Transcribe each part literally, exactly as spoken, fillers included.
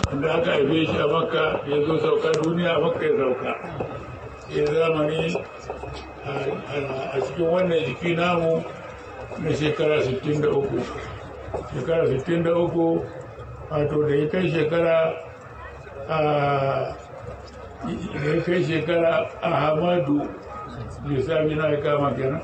wanda aka haife shi a makka ya zo sauka duniya a makka ya sauka ya zamani a cikin wannan jiki namu na shekara sittin da uku shekara sittin da uku wato da ya kai shekara a da ya kai shekara a hamadu lissafi na ya kama kenan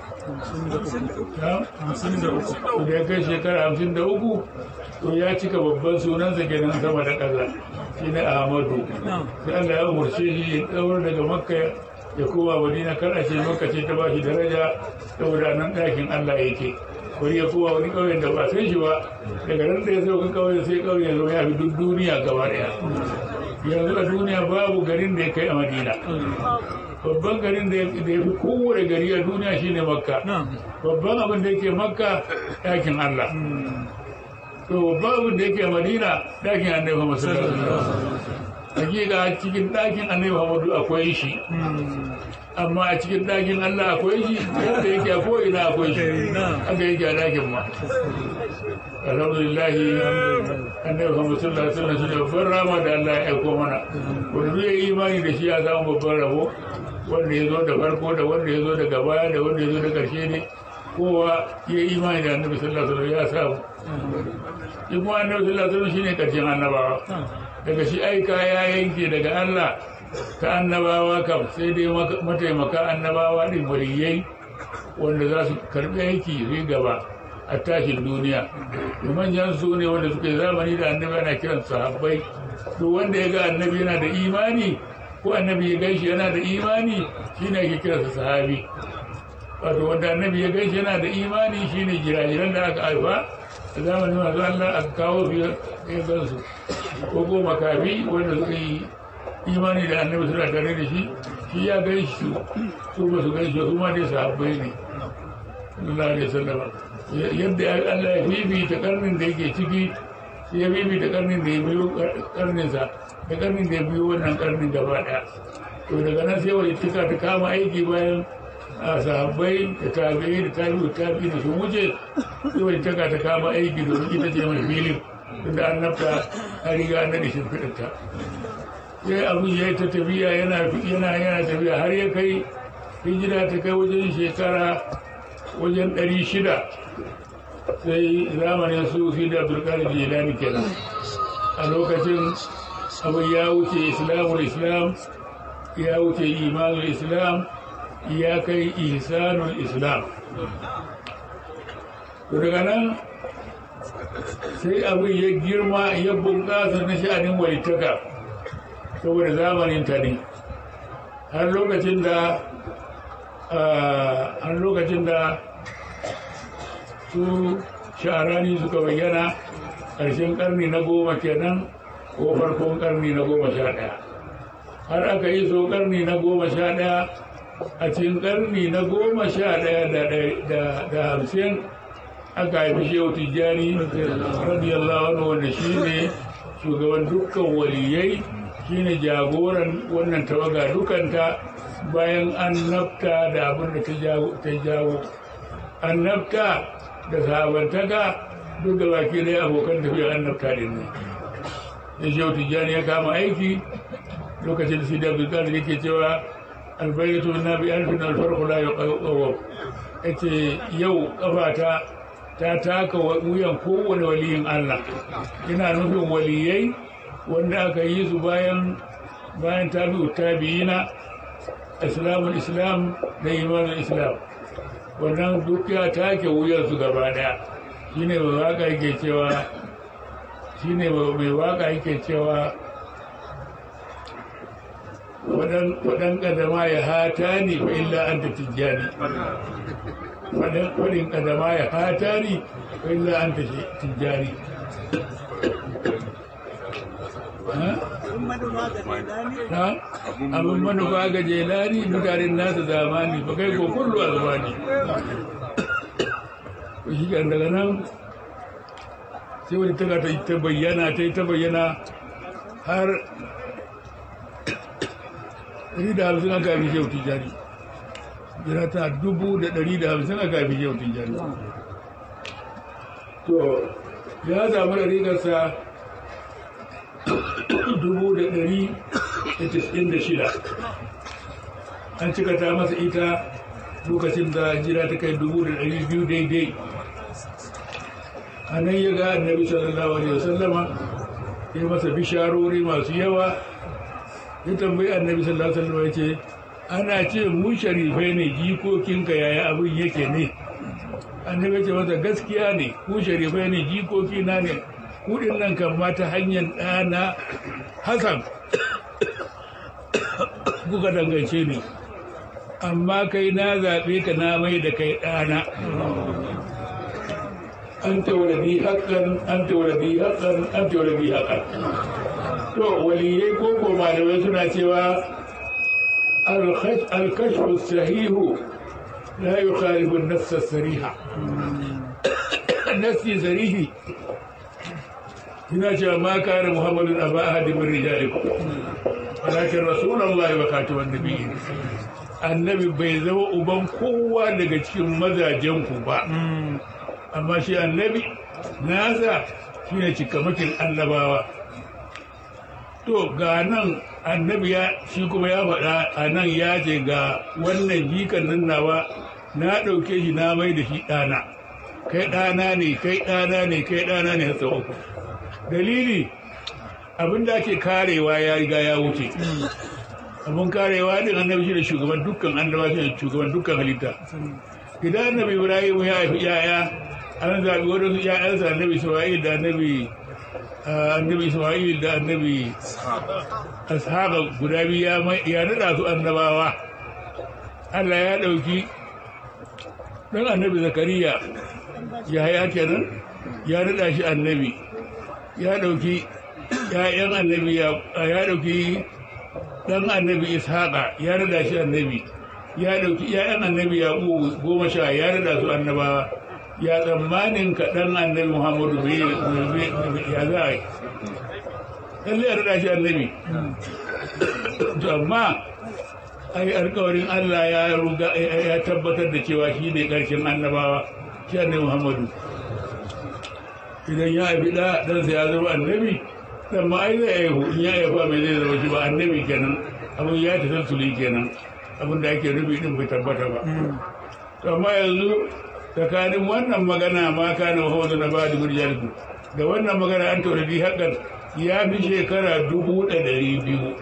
hamsin da uku da ya kai shekara hamsin da uku to ya cika babban sunansa kenan sama da ƙasa shi ne ahmadu sai Allah ya umarce shi ya ɗaura daga makka ya koma madina kar a ce makka ce ta ba shi daraja saboda nan ɗakin Allah yake wani ya kowa wani ƙauyen da ba san shi ba daga nan da ya sauka ƙauyen sai ƙauyen ya zo ya fi duk duniya gaba ɗaya yanzu a duniya babu garin da ya kai a madina babban garin da ya fi kowane gari a duniya shine makka babban abin da yake makka ɗakin Allah to babban abin da yake a madina ɗakin annabi Muhammad sallallahu alaihi wasallam hakika cikin ɗakin annabi Muhammadu akwai shi amma a cikin ɗakin Allah akwai shi yadda yake a ko'ina akwai shi aka yake a ɗakin ma alhamdulillah annabi Muhammad sallallahu alaihi wasallam shine babban rama da Allah ya aiko mana wanda zai yi imani da shi ya samu babban rabo wanda ya zo da farko da wanda ya zo daga baya da wanda ya zo da ƙarshe ne kowa ya yi imani da annabi sallallahu alaihi wasallam ya samu in kuma annabi sallallahu alaihi wasallam shine ƙarshen annabawa daga shi aika ya yanke daga Allah ta annabawa kam sai dai mataimaka annabawa ɗin waliyai wanda za su karɓi aiki zai gaba a tashin duniya da manyan su ne wanda suka yi zamani da annabi ana kiran sahabbai to wanda ya ga annabi yana da imani ko annabi ya ganshi yana da imani shine ake kiransa sahabi wato wanda annabi ya ganshi yana da imani shine jirajiran da aka haifa a zamanin masu Allah aka kawo su ya gansu ko ko makafi wanda suka yi imani da annabi suna tare da shi shi ya gan shi su ba su gan shi su ma dai sahabbai ne sallallahu alaihi wasallam yadda Allah ya fifita karnin da yake ciki sai ya fifita karnin da ya biyo karnin sa da karnin da ya biyo wannan karnin gaba daya to daga nan sai wani tuka ta kama aiki bayan a sahabbai da tabi'i da tabi'u tabi'i da sun wuce sai wani tuka ta kama aiki domin ita ce mai filin tunda annabta a riga an nade shimfiɗarta sai abin ya yi ta tafiya yana yana tafiya har ya kai hijira ta kai wajen shekara wajen ɗari shida sai zamanin su fi da abdulkadir jilani kenan a lokacin abin ya wuce islamul islam ya wuce imanul islam ya kai ihsanul islam to daga nan sai abin ya girma ya bunƙasa na sha'anin walittaka saboda zamanin ta ne har lokacin da har lokacin da su sha'arani suka bayyana ƙarshen ƙarni na goma kenan ko farkon ƙarni na goma sha ɗaya har aka yi so ƙarni na goma sha ɗaya a cikin ƙarni na goma sha ɗaya da hamsin aka haifi shehu tijjani radiyallahu anhu wanda shi ne shugaban dukkan waliyai shine jagoran wannan tawaga dukanta bayan annabta da abin da ta jawo annabta da sahabantaka duk da baki ne abokan tafiyar annabta din ne da shehu tijjani ya kama aiki lokacin da sida abdulkadir yake cewa albayyatu na bi alfin alfarku la yuqawwa yace yau kafata ta taka wuyan kowane waliyin Allah ina nufin waliyai wanda aka yi su bayan bayan tabi'u tabi'ina islamul islam da imanul islam wannan duk ya take wuyar su gaba daya shine mai waka yake cewa shine mai waka yake cewa wadan wadan kadama ya hata ni fa illa anta tijjani wadan wadan kadama ya hata ni fa illa anta tijjani abin manufa ga jelani mutanen nasa zamani ba kai ko kullu a zamani shi kan daga nan sai wani ta ta bayyana ta ta bayyana har ɗari da hamsin aka fi shehu tijjani jira ta dubu da ɗari da hamsin aka fi shehu tijjani to ya samu da rigarsa da tis'in da shida an cika ta masa ita lokacin da jira ta kai dubu da ɗari biyu daidai. A nan ya ga annabi sallallahu alaihi wasallama ya masa bisharori masu yawa. Ya tambayi annabi sallallahu alaihi wasallama ya ce, ana ce mu sharifai ne jikokinka yaya abin yake ne? Annabi ce masa gaskiya ne, ku sharifai ne jikokina ne, kudin nan kan ma ta hanyar ɗana Hassan kuka dangance ni, amma kai na zaɓe ka na mai da kai ɗana. An taurari haƙƙan, an taurari haƙƙan, an taurari haƙƙan. To, waliyai ko ko malamai suna cewa alkashfu sahihu la yukhalifu an-nass as-sariha. Nassi sarihi ina cewa ma kana Muhammadun aba ahadin min rijalikum walakin rasulullahi wa khataman nabiyyin. Annabi bai zama uban kowa daga cikin mazajen ku ba, amma shi annabi nasa shine cikamakin annabawa. To ga nan annabi ya shi kuma ya faɗa a nan ya ce ga wannan jikan nan nawa na ɗauke shi na mai da shi ɗana, kai ɗana ne kai ɗana ne kai ɗana ne har uku. Dalili abinda ake karewa ya riga ya wuce. Abin karewa din annabi shi da shugaban dukkan annabawa shi da shugaban dukkan halitta. Idan annabi Ibrahim ya haifi yaya an zaɓi wadansu ya'yansa annabi Isma'il da annabi annabi Isma'il da annabi Ashaba guda biyu ya naɗa su annabawa. Allah ya ɗauki ɗan annabi Zakariya ya haya kenan ya naɗa shi annabi, ya ɗauki ‘ya'yan annabi ya ɗauki ɗan annabi Ishaqa ya naɗa shi annabi, ya ɗauki ‘ya'yan annabi ya goma sha ya naɗa su annabawa. Ya tsammanin ka ɗan annabi Muhammadu bai ya za a yi lallai ya naɗa shi annabi. To amma ai alkawarin Allah ya ruga ya tabbatar da cewa shi ne ƙarshen annabawa, shi annabi Muhammadu. Idan ya haifi ɗa ɗansa ya zama annabi, dan ma ai zai haihu, in ya haifa mai zai zama shi ba annabi kenan, abin ya ta sassuli kenan, abin da ake rubi ɗin bai tabbata ba. To amma yanzu tsakanin wannan magana ma kana Muhammadu na ba da murjalku da wannan magana an taurari hakan ya fi shekara dubu da ɗari biyu.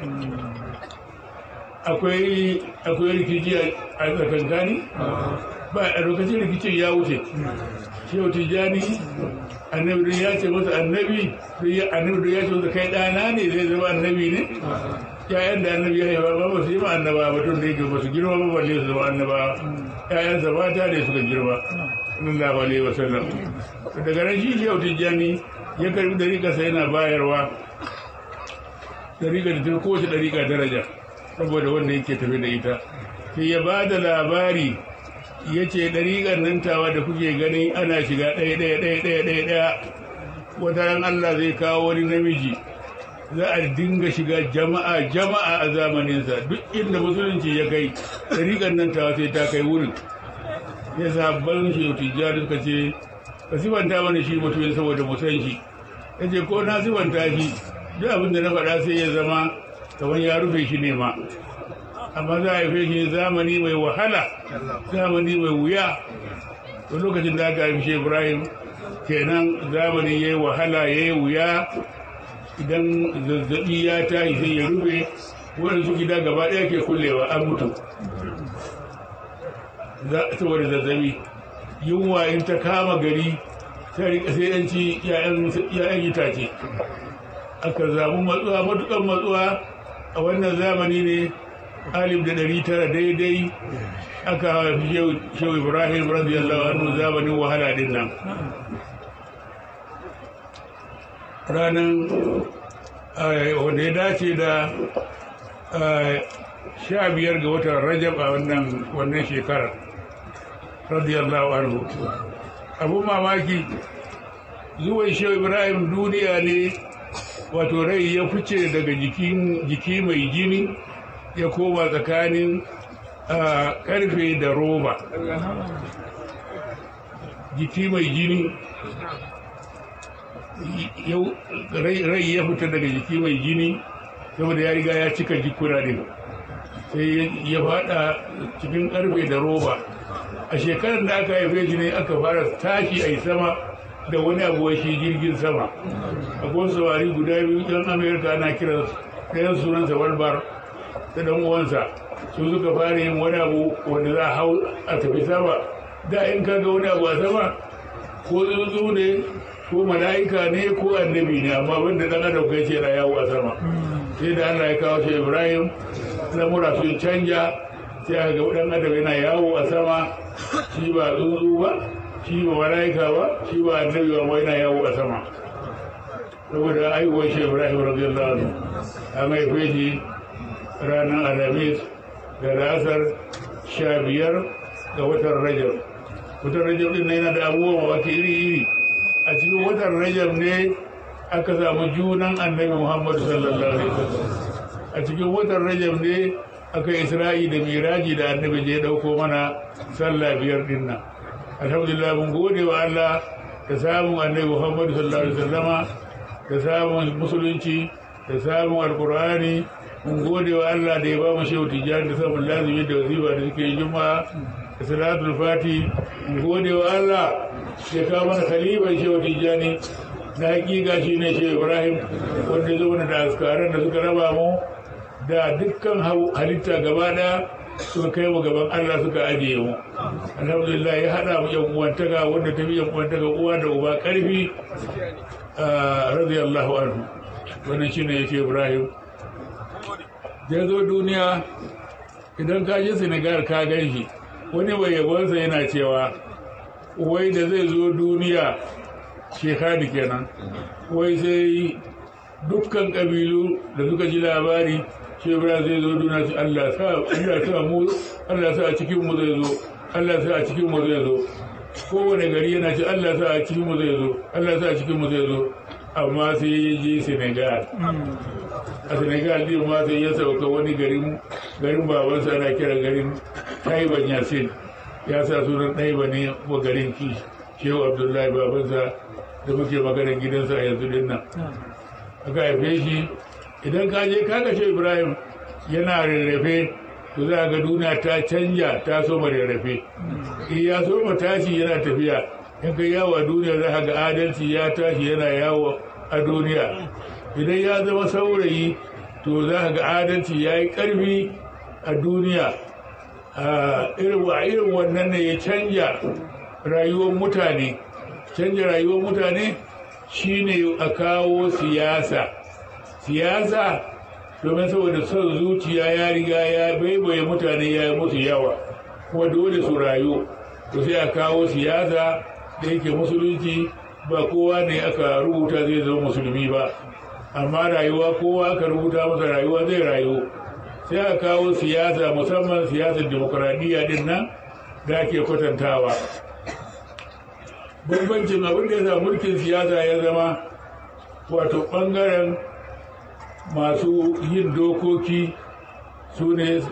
Akwai akwai rikici a tsakankani? Ba a lokacin rikicin ya wuce. Shehu Tijjani annabi ya ce masa annabi, annabi ya ce masa kai ɗana ne zai zama annabi ne? Ya'yan da annabi ya haifa ba ba su yi ma annaba ba tun da yake ba su girma ba balle su zama annaba. Ya'yansa mata ne suka girma. Sallallahu alaihi wasallam. Daga nan shi Shehu Tijjani ya karbi dariƙarsa yana bayarwa. Dariƙar da ta kowace dariƙa daraja saboda wanda yake tafi da ita. Sai ya ba da labari ya ce ɗariƙar nan tawa da kuke gani ana shiga ɗaya ɗaya ɗaya ɗaya ɗaya ɗaya. Wata ran Allah zai kawo wani namiji za a dinga shiga jama'a jama'a a zamaninsa duk inda musulunci ya kai ɗariƙar nan tawa sai ta kai wurin. Ya sabon shi Tijjani suka ce ka sifanta mana shi mutumin saboda mu san shi. Ya ce ko na sifanta shi duk abin da na faɗa sai ya zama kamar ya rufe shi ne ma. Amma za a haife shi zamani mai wahala, zamani mai wuya. To lokacin da aka haife shi Ibrahim kenan zamani ya yi wahala ya yi wuya. Idan zazzabi ya tashi sai ya rufe waɗansu gida gaba ɗaya ke kullewa an mutu saboda zazzabi. Yunwa in ta kama gari sai ɗan ci ‘ya'yan itace. Aka zamu matsuwa matuƙan matsuwa a wannan zamani ne alif da ɗari tara daidai aka haifi shehu Ibrahim radiyallahu anhu zamanin wahala din nan. Ranar wanda ya dace da sha biyar ga watan Rajab a wannan shekarar radiyallahu anhu. Abun mamaki zuwan shehu Ibrahim duniya ne, wato rai ya fice daga jiki mai jini ya koma tsakanin karfe da roba. Jiki mai jini rai ya fita daga jiki mai jini saboda ya riga ya cika jikuna ne sai ya fada cikin karfe da roba a shekarar da aka haife shi ne aka fara tashi a yi sama da wani abu shi jirgin sama akwai samari guda biyu yan amerika ana kiran ɗayan sunansa walbar da ɗan uwansa su suka fara yin wani abu wanda za a hau a tafi sama da in kaga wani abu a sama ko tsuntsu ne ko mala'ika ne ko annabi ne amma wanda ɗan adam kai ce na yawo a sama sai da Allah ya kawo shi Ibrahim lamura sun canja sai aka ga ɗan adam yana yawo a sama shi ba tsuntsu ba shi ba mala'ika ba shi ba annabi ba yana yawo a sama saboda aiwuwar shi Ibrahim radiyallahu anhu an haife shi ranar alhamis da lasar sha biyar ga watan rajab watan rajab din na yana da abubuwa mawaki iri-iri a cikin watan rajab ne aka samu junan annabi muhammadu sallallahu alaihi wasallam a cikin watan rajab ne aka isra'i da miraji da annabi je dauko mana sallah biyar din nan alhamdulillah mun gode wa Allah da samun annabi muhammadu sallallahu alaihi wasallama da samun musulunci da samun alkur'ani mun gode wa Allah da ya ba mu shehu tijjani da samun lazimi da wazifa da suke yi juma'a da salatul fati mun gode wa Allah ya kawo mana khalifan shehu tijjani na hakika shi ne shehu ibrahim wanda zo da askaran da suka raba mu da dukkan halitta gaba daya suka kai mu gaban Allah suka ajiye mu alhamdulillah ya hada mu yan uwantaka wanda ta bi yan uwantaka uwa da uba karfi radiyallahu anhu wannan shine yake ibrahim ya zo duniya idan ka je senegal ka gan shi wani bai yabonsa yana cewa wai da zai zo duniya shekadi kenan wai sai dukkan kabilu da suka ji labari shebra zai zo duniya su Allah sa Allah sa mu Allah sa a cikin mu zai zo Allah sa a cikin mu zai zo kowane gari yana ce Allah sa a cikin mu zai zo Allah sa a cikin mu zai zo amma sai ya je senegal a senegal din ma sai ya sauka wani garin garin babansa ana kira garin taiban yasin ya sa sunan taiba ne wa garin ki shehu abdullahi babansa da muke maganar gidansa a yanzu din nan aka haife shi idan ka je kaga shehu ibrahim yana rarrafe to za ga duniya ta canja ta soma rarrafe in ya soma tashi yana tafiya in kai yawo a duniya za ga adalci ya tashi yana yawo a duniya idan ya zama saurayi to za ga adalci ya yi ƙarfi a duniya a irin wannan ne ya canja rayuwar mutane canja rayuwar mutane shine a kawo siyasa siyasa domin saboda son zuciya ya riga ya baibaye mutane ya yi musu yawa kuma dole su rayu to sai a kawo siyasa da yake musulunci ba kowa ne aka rubuta zai zama musulmi ba amma rayuwa kowa aka rubuta masa rayuwa zai rayu sai aka kawo siyasa musamman siyasar demokuraɗiyya din nan da ake kwatantawa bambancin abin da ya sa mulkin siyasa ya zama wato ɓangaren masu yin dokoki su ne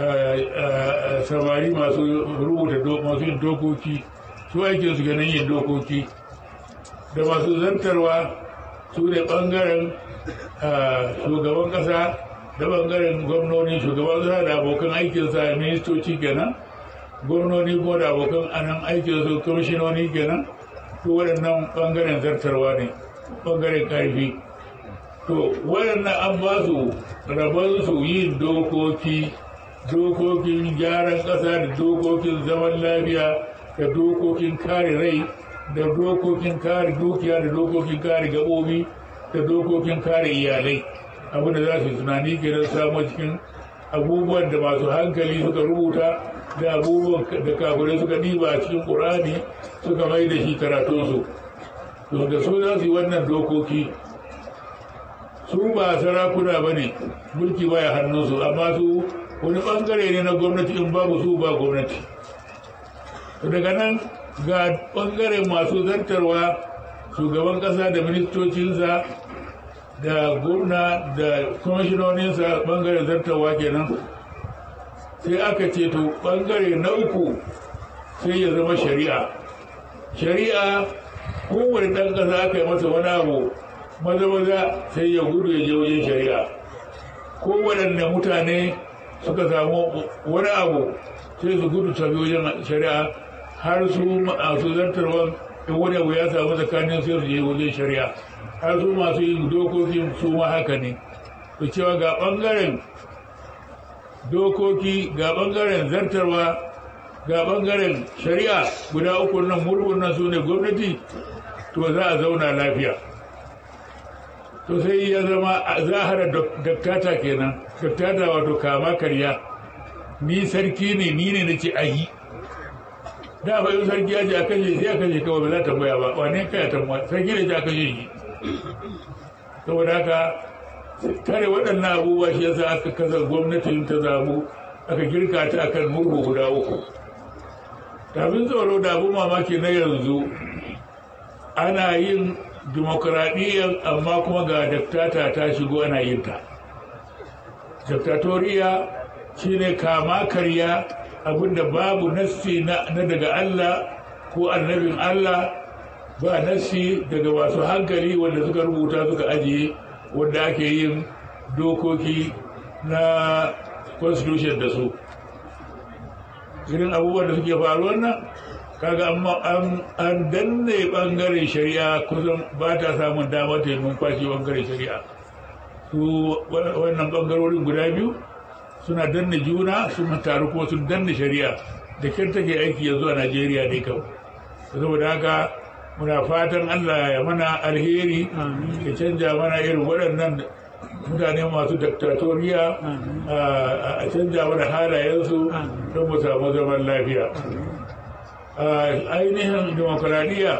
samari masu rubuta masu yin dokoki su aikin su ganin yin dokoki da masu zantarwa su ne ɓangaren shugaban ƙasa da ɓangaren gwamnoni shugaban ƙasa da abokan aikinsa ministoci kenan gwamnoni ko da abokan anan aikinsu kwamishinoni kenan to waɗannan ɓangaren zartarwa ne ɓangaren ƙarfi to waɗannan an ba su rabonsu yin dokoki dokokin gyaran ƙasa da dokokin zaman lafiya da dokokin kare rai da dokokin kare dukiya da dokokin kare gaɓoɓi da dokokin kare iyalai abinda za su tunani ke da samu cikin abubuwan da masu hankali suka rubuta da abubuwan da kafirai suka ɗiba a cikin ƙur'ani suka mai da shi karatunsu to da su za su yi wannan dokoki su ba sarakuna ba ne mulki baya hannunsu amma su wani ɓangare ne na gwamnati in babu su ba gwamnati daga nan ga ɓangaren masu zartarwa shugaban ƙasa da ministocinsa da gwamna da kwamishinoninsa ɓangaren zartarwa kenan sai aka ce to ɓangare na uku sai ya zama shari'a shari'a kowane ɗan ƙasa aka yi masa wani abu maza maza sai ya gudu ya je wajen shari'a kowaɗanne mutane suka samu wani abu sai su gudu tafi wajen shari'a har su masu zartarwa in wani abu ya samu tsakanin sai su je wajen shari'a har su masu yin dokoki su ma haka ne su cewa ga ɓangaren dokoki ga ɓangaren zartarwa ga ɓangaren shari'a guda uku nan murhun nan su ne gwamnati to za a zauna lafiya to sai ya zama zahara daktata kenan daktata wato kama karya ni sarki ne ni ne na ce a yi da ba yi sarki ya ce a kashe sai a kashe kawai ba za ta baya ba wane kai a tambaya sarki ne ce a kashe shi saboda haka tare waɗannan abubuwa shi yasa aka kasa gwamnatin ta zamu aka girka ta akan murhu guda uku kafin tsoro da abu mamaki na yanzu ana yin dimokuraɗiyyar amma kuma ga daktata ta shigo ana yin ta diktatoriya shine kama karya abinda babu nassi na daga Allah ko annabin Allah ba nassi daga masu hankali wanda suka rubuta suka ajiye wanda ake yin dokoki na constitution da su irin abubuwan da suke faruwa nan kaga an danne bangaren shari'a kusan ba ta samun damar ta yi numfashi bangaren shari'a su wannan bangarorin guda biyu suna danne juna suna taru kuma sun danne shari'a da kyar take aiki yanzu a najeriya ne kawai saboda haka muna fatan allah ya mana alheri ya canja mana irin waɗannan mutane masu diktatoriya a canja mana halayensu don mu samu zaman lafiya ainihin demokuraɗiyya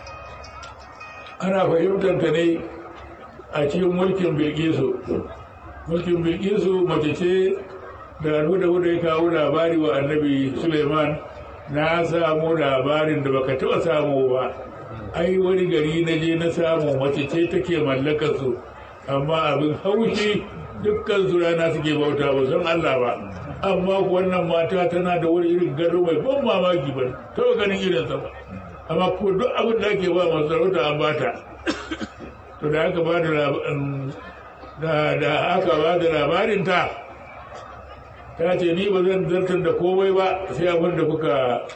ana fahimtar ta ne a cikin mulkin bilkisu mulkin bilkisu mace ce da huda huda ya kawo labari wa annabi suleiman na samu labarin da baka taɓa samu ba ai wani gari na je na samu mace ce take mallakar su amma abin haushi dukkan su rana suke bauta ba san Allah ba amma wannan mata tana da wani irin gado mai ban mamaki ba taɓa ganin irinsa ba amma ko duk abin da ake ba masu sarauta an bata to da aka ba da da aka ba da labarin ta ta ce ni ba zan zartar da komai ba sai abin da kuka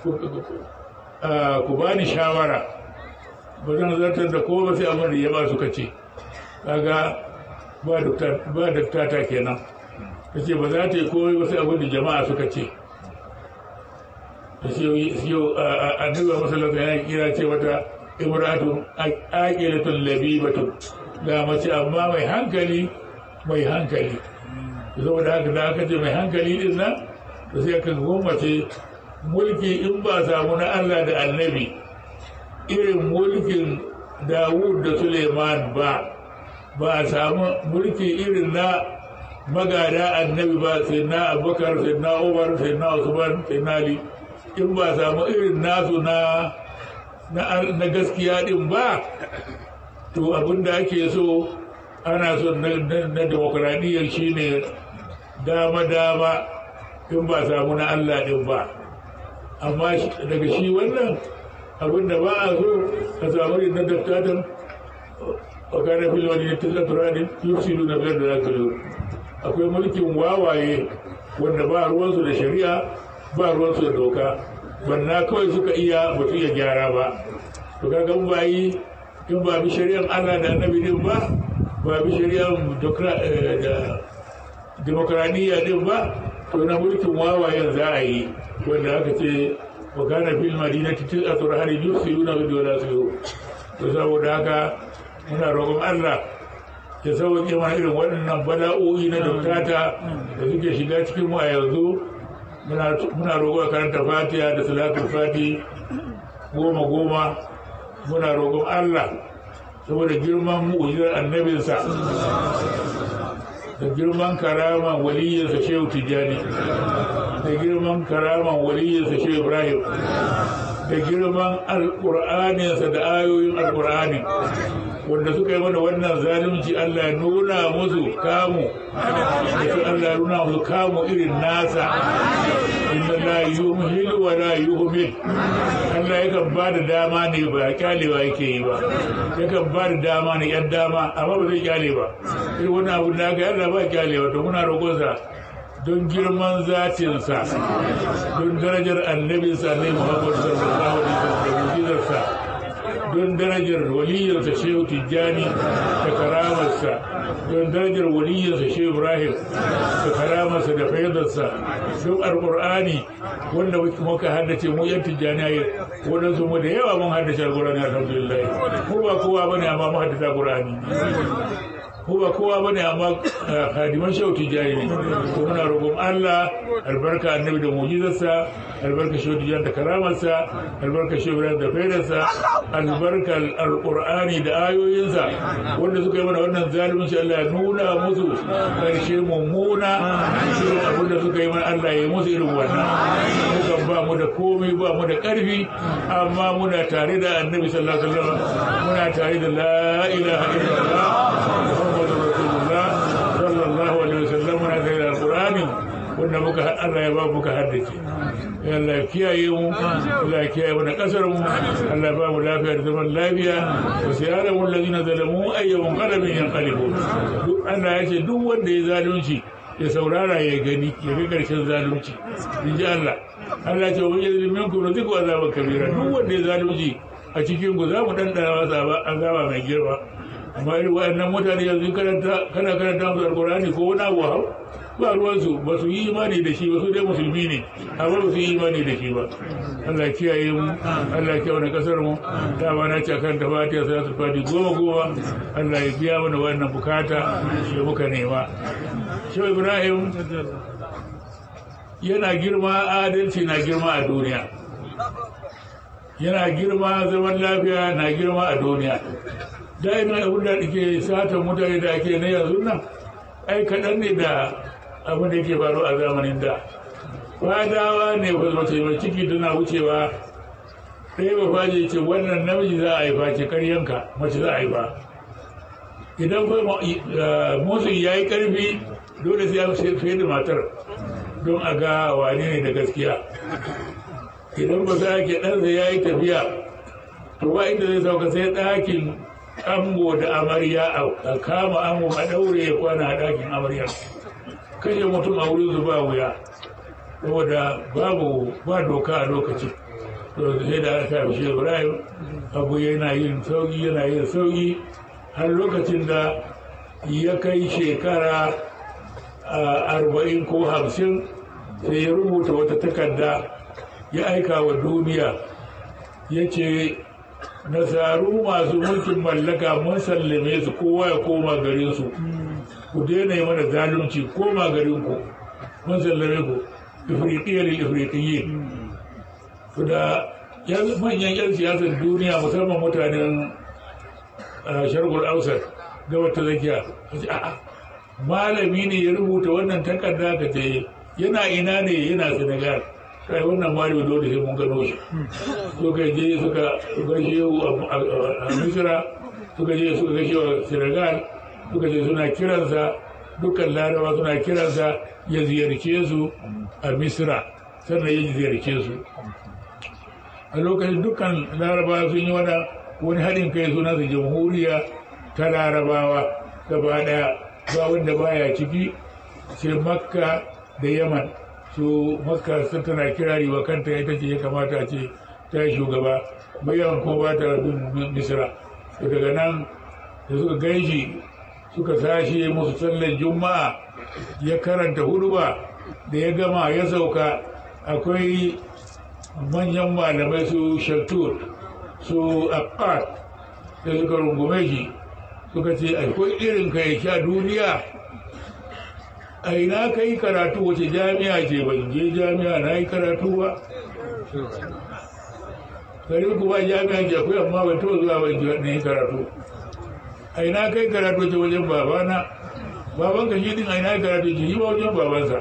ku bani shawara ba zan zartar da komai sai abin da yaba suka ce kaga ba daktata kenan ta ce ba za ta yi komai ba sai abin da jama'a suka ce ta ce yau annabi masalata yana kira ce wata imratun aqilatun labibatun ga mace amma mai hankali mai hankali saboda haka da aka ce mai hankali din nan da sai aka gwammace mulki in ba samu na Allah da annabi irin mulkin Dawud da Suleiman ba ba a samu mulki irin na magada annabi ba sai na Abubakar sai na Umar sai na Usman sai na Ali in ba samu irin nasu na na gaskiya din ba to abinda ake so ana so na demokradiyyar shine dama-dama in ba samu na Allah din ba amma daga shi wannan abinda ba a so a samu na daftatan wakana filwani na tilda turadin yusiru na biyar da zakalo akwai mulkin wawaye wanda ba ruwansu da shari'a ba ruwansu da doka banna kawai suka iya mutum ya gyara ba to kaga in ba yi in ba bi shari'ar Allah da annabi din ba ba bi shari'ar demokradiyya din ba to na mulkin wawayen za a yi wanda aka ce wa kana fil madinati tis'atu rahari yusiruna bi dawlatihi to saboda haka muna roƙon Allah ya sauke mana irin waɗannan bala'o'i na dautata da suke shiga cikin mu a yanzu muna roƙo a karanta fatiha da salatul fati goma goma muna roƙon Allah saboda girman mu'ujizar annabinsa da girman karaman waliyinsa shehu tijjani da girman karaman waliyinsa shehu ibrahim da girman alƙur'aninsa da ayoyin alƙur'anin wanda suka yi mana wannan zalunci Allah ya nuna musu kamu da Allah ya nuna musu kamu irin nasa inna la yumhilu wa la yuhmil Allah yakan ba da dama ne ba kyalewa yake yi ba yakan ba da dama ne yan dama amma ba zai kyale ba irin wani abu da ga Allah ba kyalewa to muna roƙonsa don girman zatinsa don darajar annabinsa ne Muhammad sallallahu alaihi wasallam da don darajar waliyarsa Shehu Tijjani da karamarsa don darajar waliyarsa Shehu Ibrahim da karamarsa da faidarsa don alƙur'ani wanda muka haddace mu yan Tijjani waɗansu mu da yawa mun haddace alƙur'ani alhamdulillah ko ba kowa bane amma mu haddace alƙur'ani ko ba kowa bane amma hadiman Shehu Tijjani ne ko muna roƙon Allah albarka annabi da mu'jizarsa albarka Shehu Tijjani da karamarsa albarka Shehu Ibrahim da faidarsa albarka alqur'ani da ayoyinsa wanda suka yi mana wannan zalunci Allah ya nuna musu karshe mummuna irin abin da suka yi mana Allah ya yi musu irin wannan mukan ba mu da komai ba mu da ƙarfi amma muna tare da annabi sallallahu alaihi wasallam muna tare da la ilaha illallah sallallahu alaihi wasallam na da alqur'ani wanda muka Allah ya ba muka haddace Allah ya kiyaye mu Allah ya kiyaye mu da kasar mu Allah ya ba mu lafiya da zaman lafiya wa sayalamu allazina zalamu ayyuhum qalbin yanqalibu duk Allah ya ce duk wanda ya zalunci ya saurara ya gani ya ga karshen zalunci inji Allah Allah ya ce wa yajri minkum rizqu azaban kabira duk wanda ya zalunci a cikin ku za mu dandana masa azaba mai girma amma irin waɗannan mutane yanzu kana karanta musu alkurani ko wani abu hau ba ruwansu ba su yi imani da shi ba su dai musulmi ne amma ba su yi imani da shi ba Allah kiyaye mu Allah kiyaye wani kasar mu ta ba na ce kan ta fatiha sai su fadi goma goma Allah ya biya mana wannan bukata da muka nema Shehu Ibrahim yana girma adalci na girma a duniya yana girma zaman lafiya na girma a duniya da'imin abin da ke satan mutane da ake na yanzu nan ai kaɗan ne da abin da yake faru a zamanin da fadawa ne mace mai ciki tana wucewa ɗaya ba faje ce wannan namiji za a haifa ce karyanka mace za a haifa idan musu ya yi ƙarfi dole sai ya fiye da matar don a ga wane ne da gaskiya idan ba sa ke ɗansa ya yi tafiya to ba inda zai sauka sai ɗakin ango da amarya a kama ango a daure ya kwana a ɗakin amarya kashe mutum a wurin zuba wuya saboda babu ba doka a lokaci to sai da aka fi Ibrahim abu yana yin sauki yana yin sauki har lokacin da ya kai shekara arba'in ko hamsin sai ya rubuta wata takarda ya aika wa duniya ya ce nasaru masu mulkin mallaka mun sallame su kowa ya koma garin su ku daina yi mana zalunci koma garin ku mun sallame ku ifriqiyya lil ifriqiyyin to da manyan yan siyasar duniya musamman mutanen sharqul ausat gabar ta zakiya a'a malami ne ya rubuta wannan takarda ka ce yana ina ne yana Senegal kai wannan mali dole sai mun gano shi suka je suka gaishe a Misira suka je suka gaishe a Senegal suka je suna kiransa dukkan larabawa suna kiransa ya ziyarce su a Misira sannan ya ziyarce su a lokacin dukkan larabawa sun yi wani haɗin kai suna su jamhuriya ta larabawa gaba ɗaya ba wanda baya ciki sai Makka da Yaman su Makka sun tana kirari wa kanta ita ce ya kamata ce ta yi shugaba bayan ko ba ta bin Misira to daga nan da suka gaishi suka sashe musu sallar juma'a ya karanta huduba da ya gama ya sauka akwai manyan malamai su shaltur su akkad da suka rungume shi suka ce akwai irin ka ya sha duniya a ina ka yi karatu wace jami'a ce ban je jami'a na yi karatu ba gari ku ba jami'a ce akwai amma ban taɓa zuwa ban na yi karatu a ina ka yi karatu ce wajen babana baban ka shi din a ina yi karatu ce shi ba wajen babansa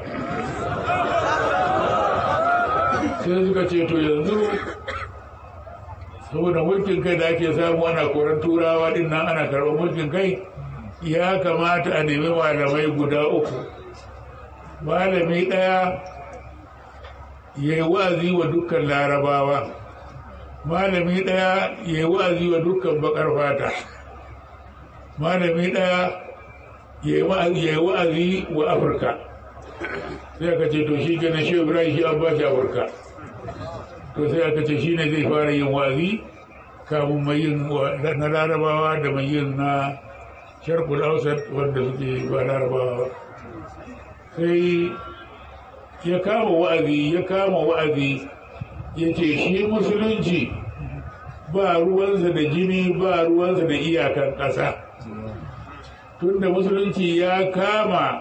sai suka ce to yanzu saboda mulkin kai da ake samu ana koran turawa din nan ana karɓar mulkin kai, ya kamata a nemi malamai guda uku. Malami ɗaya ya yi wa'azi wa dukkan larabawa, malami ɗaya ya yi wa'azi wa dukkan baƙar fata, malami ɗaya ya yi wa'azi wa Afirka. Sai aka ce to shi gane shi Ibrahim shi an ba shi Afirka, to sai aka ce shi ne zai fara yin wa'azi kamun mai yin na larabawa da mai yin na sharkul ausat wanda suke ba larabawa. Sai ya kama wa'azi ya kama wa'azi ya ce shi musulunci ba ruwansa da jini ba ruwansa da iyakan ƙasa. Tunda musulunci ya kama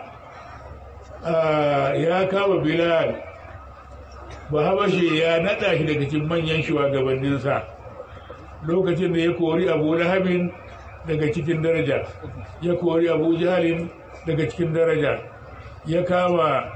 ya kama Bilal ba habashe ya naɗa shi daga cikin manyan shugabanninsa lokacin da ya kori Abu Lahabin daga cikin daraja, ya kori Abu Jahalin daga cikin daraja, ya kama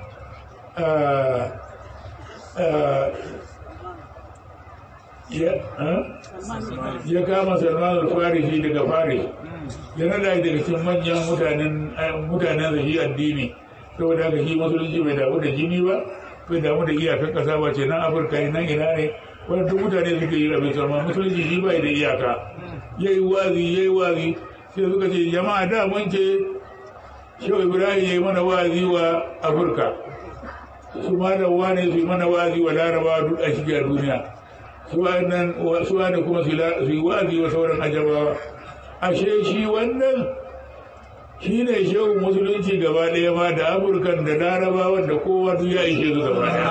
ya kama Salman al-Farisi daga Faris, ya nada daga cikin manyan mutanen mutanen da shi addini. Saboda haka shi musulunci bai damu da jini ba, bai damu da iyakan kasa ba, ce nan Afirka ne nan ina ne wani duk mutane suke yi rabin sama. Musulunci shi bai da iyaka. Yayi wazi yayi wazi sai suka ce jama'a da mun ce Shehu Ibrahim ya yi mana wazi wa Afirka, su ma da wane su yi mana wazi wa Laraba duk a cikin duniya, su wane kuma su yi wazi wa sauran ajabawa. Ashe shi wannan shi ne shehu musulunci gaba ɗaya ma da Afirkan da Larabawan da kowa duk ya ishe su gaba ɗaya.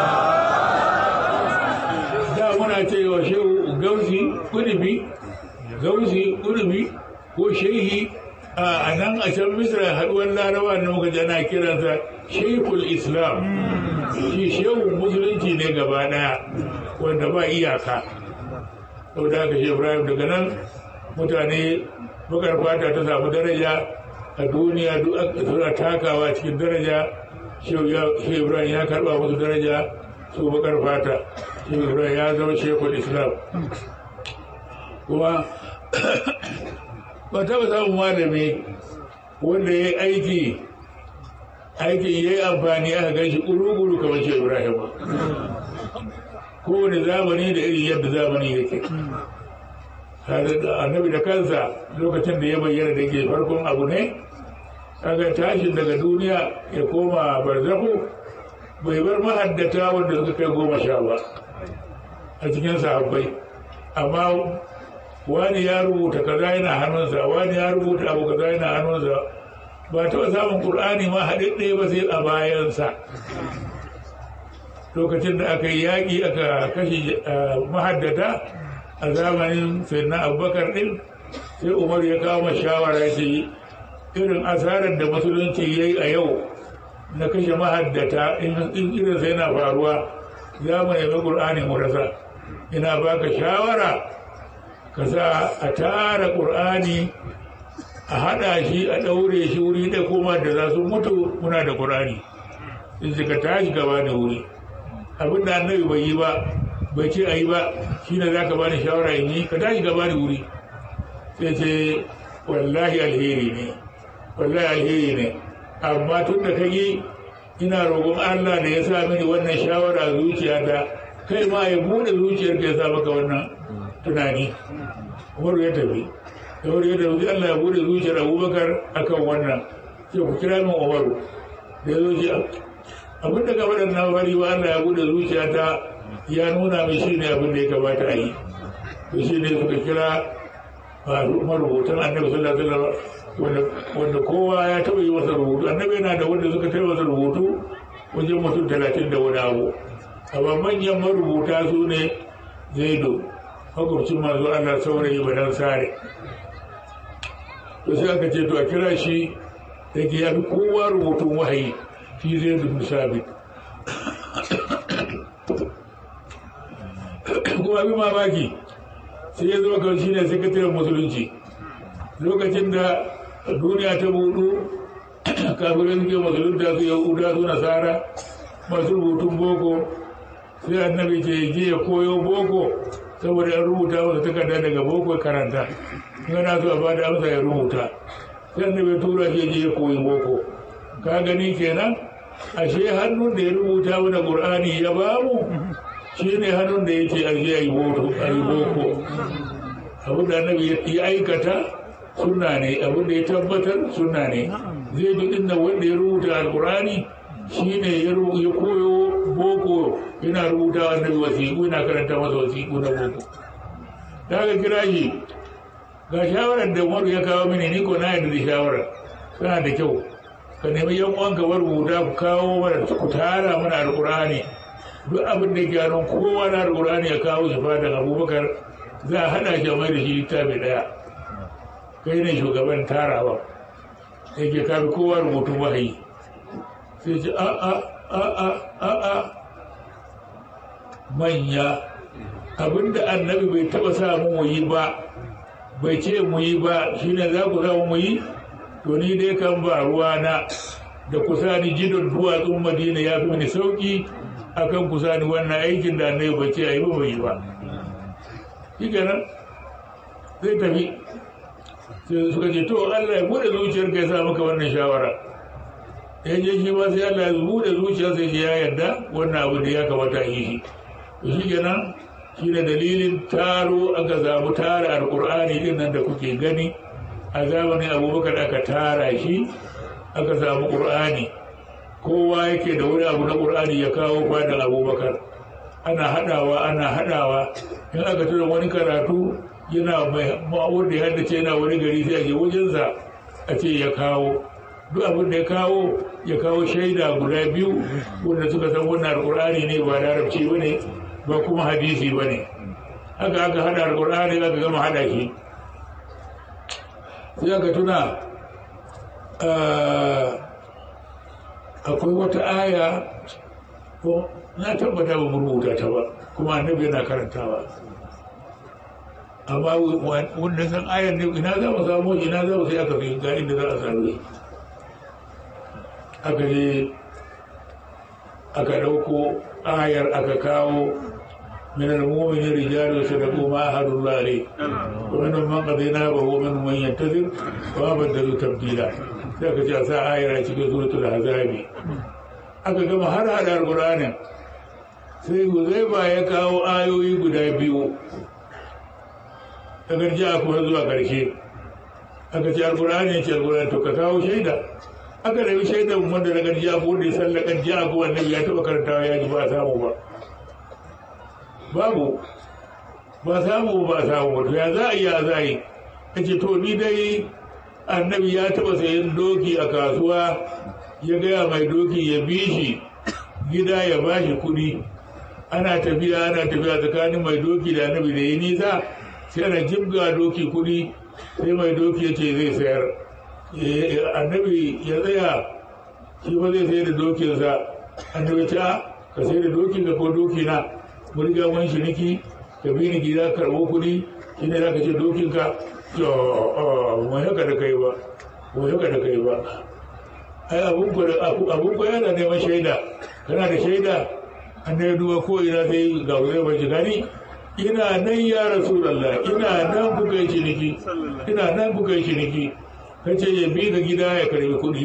Da muna cewa shehu gausi ƙudubi, gausi ƙudubi ko shehi a nan a can misra haduwar laraba na muka jana kiransa shekul islam, shi shehu musulunci ne gaba daya wanda ba iyaka. sau da aka shi ibrahim daga nan mutane bakar fata ta samu daraja a duniya duk suna takawa cikin daraja. shi ibrahim ya karba musu daraja su bakar fata, shi ibrahim ya zama shekul islam. kuma ba taɓa samun malami wanda ya yi aiki aikin ya yi amfani aka gan shi ƙuru-ƙuru kamar shi ibrahim ba. kowane zamani da irin yadda zamani yake. annabi da kansa lokacin da ya bayyana da ke farkon abu ne, kaga tashin daga duniya ya koma barzahu bai bar mahaddata wanda suka kai goma sha ba a cikin sahabbai, amma wani ya rubuta kaza yana hannunsa, wani ya rubuta abu kaza yana hannunsa. ba taɓa samun ƙur'ani ma haɗaɗɗe ba sai a bayansa. lokacin da aka yi yaƙi aka kashe mahaddata a zamanin sayyidina abubakar ɗin, sai umar ya kawo shawara ce irin asarar da musulunci ya yi a yau na kashe mahaddata in irin sai na faruwa za mu nemi ƙur'ani mu rasa. ina baka shawara ka sa a tara ƙur'ani a haɗa shi a ɗaure shi wuri da koma da za su mutu muna da ƙur'ani. in ka tashi gaba da wuri abin da annabi bai yi ba bai ce a yi ba shi ne za ka bani shawara in yi, ka tashi gaba da wuri. sai ce wallahi alheri ne, wallahi alheri ne, amma tun da ka yi ina roƙon Allah da ya sa mini wannan shawara zuciyata, kai ma ya buɗe zuciyar ka ya sa maka wannan tunani. Umaru ya tafi, Umaru ya tafi, Allah ya buɗe zuciyar Abubakar akan wannan. sai ku kira min Umaru da ya zo shi abin da gaba da na fari wa Allah ya buɗe zuciyata ya nuna min shi ne abin da ya kamata a yi. to shi ne suka kira marubutan annabi sallallahu alaihi wasallam wanda kowa ya taɓa yi masa rubutu. Annabi yana da wanda suka taɓa masa rubutu wajen mutum talatin da wani abu, amma manyan marubuta su ne Zaidu makwabcin manzo Allah saurayi badan sare. to sai aka ce to a kira shi da ke yafi kowa rubutun wahayi, shi Zaidu bin Sabit. kuma abin mamaki sai ya zama kawai shi ne sakataren musulunci. lokacin da duniya ta budu kafirai suke musulunta su yahuda su nasara masu rubutun boko sai annabi ce je ya koyo boko saboda an rubuta masa takarda daga boko karanta yana so a ba da amsa ya rubuta sai annabi tura shi je ya koyi boko ka gani kenan ashe hannun da ya rubuta mana qur'ani ya bamu shine hannun da yake aje ayi boko ayi boko abu da annabi ya aikata sunna ne abu da ya tabbatar sunna ne zai bi din wanda ya rubuta alqur'ani shine ya koyo boko yana rubuta annabi wasiƙu yana karanta masa wasiƙu na boko daga kira shi ga shawarar da Umaru ya kawo mini ni ko na yadda da shawarar tana da kyau ka nemi yan uwanka war rubuta ku kawo mana ku tara mana alqur'ani duk abin da ke nan kowa na alqur'ani ya kawo shi fadan Abubakar za a hada shi mai da shi littafi daya kai ne shugaban tarawa yake kafi kowa rubutun wahayi sai ce a a a a a a manya abinda annabi bai taba sa mu yi ba bai ce mu yi ba shine za ku samu mu yi to ni dai kan ba ruwa na da kusa ni jidon duwatsun madina ya fi mini sauki akan kusa ni wannan aikin da annabi bai ce a yi ba bai yi ba shi kenan zai tafi sai suka ce to Allah ya bude zuciyar ka ya sa maka wannan shawara ya je shi ba sai Allah ya bude zuciyar sai ya yarda wannan abu da ya kamata yi shi to shi kenan shi da dalilin taro aka zamu tara alqur'ani din nan da kuke gani a zamanin Abubakar aka tara shi aka samu qur'ani kowa yake da wani abu na qur'ani ya kawo fadan Abubakar ana hadawa ana hadawa in aka tura wani karatu yana mai wanda ya haddace yana wani gari sai a je wajensa a ce ya kawo duk abin da ya kawo ya kawo shaida guda biyu wanda suka san wannan alqur'ani ne ba larabci bane ba kuma hadisi bane haka aka hada alqur'ani aka gama hada shi sai aka tuna akwai wata aya ko na tabbata ba rubuta ta ba kuma annabi yana karantawa amma wanda san ayar ne ina za mu samu ina za mu sai aka fi ga inda za a samu aka je aka ɗauko ayar aka kawo من المؤمن رجال صدقوا ما عاهدوا الله عليه ومنهم من قضى نحبه ومنهم من ينتظر وما بدلوا تبديلا sai aka ce a sa ayar a cikin suratul ahzabi aka gama har hada alqur'anin sai Huzaifa ya kawo ayoyi guda biyu daga jiya kuma zuwa karshe aka ce alqur'ani ya ce alqur'ani to ka kawo shaida aka rabi shaidan wanda daga jiya ko da sallakan jiya ko annabi ya taba karantawa ya ji ba samu ba babu ba samu ba samu to ya za a yi ya za a yi ya ce to ni dai annabi ya taba sayan doki a kasuwa ya gaya mai doki ya bi shi gida ya ba shi kuɗi ana tafiya ana tafiya tsakanin mai doki da annabi da yi nisa sai ana jibga doki kuɗi sai mai doki ya ce zai sayar annabi ya tsaya shi ba zai sayar da dokinsa annabi ta ka sayar da dokin ka ko doki na mun riga wani shiniki ka bi ni gida karɓo kuɗi shi ne za ka ce dokinka mai haka da kai ba mai haka da kai ba ai abun ko yana neman shaida kana da shaida an da ya duba ko ina sai ga wuri ba shi gani ina nan ya rasulallah ina nan kuka yi ciniki ina nan kuka yi ciniki ka ce ya bi ga gida ya karɓi kuɗi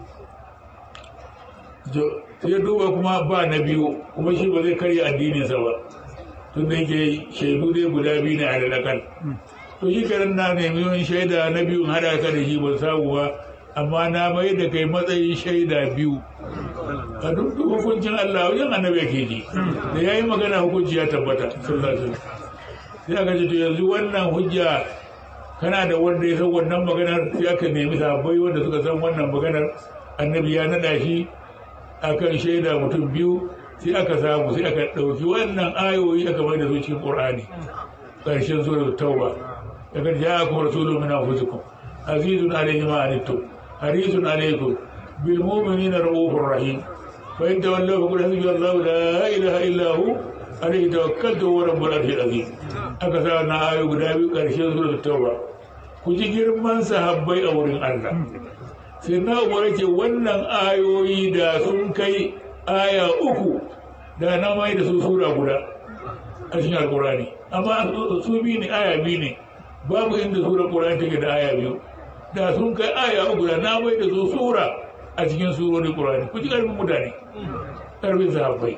sai duba kuma ba na biyu kuma shi ba zai karya addininsa ba tun da yake shaidu dai guda biyu ne a lalakal to shi karan na nemi wani shaida na biyun hada ka da shi ban samu ba amma na mai da kai matsayin shaida biyu a duk hukuncin Allah wajen annabi yake ji da yayi magana hukunci ya tabbata sallallahu alaihi wasallam sai aka ce to yanzu wannan hujja kana da wanda ya san wannan maganar sai aka nemi sahabbai wanda suka san wannan maganar annabi ya nada shi akan shaida mutum biyu sai aka samu sai aka ɗauki wannan ayoyi aka mai da su cikin ƙur'ani ƙarshen surar tauba daga ja'akum rasulun min anfusikum azizun alayhi ma anittum harisun alaykum bil mu'minina ra'ufur rahim fa in tawallaw fa qul hasbiyallahu la ilaha illa hu alayhi tawakkaltu wa rabbul arshil azim aka sa wannan ayoyi guda biyu ƙarshen surar tauba ku ji girman sahabbai a wurin Allah sai na umar ce wannan ayoyi da sun kai aya uku da na mai da su sura guda a cikin alkurani amma su biyu ne aya biyu ne babu inda sura kurani take da aya biyu da sun kai aya uku da na mai da su sura a cikin surori kurani ku ji karfin mutane karfin sahabbai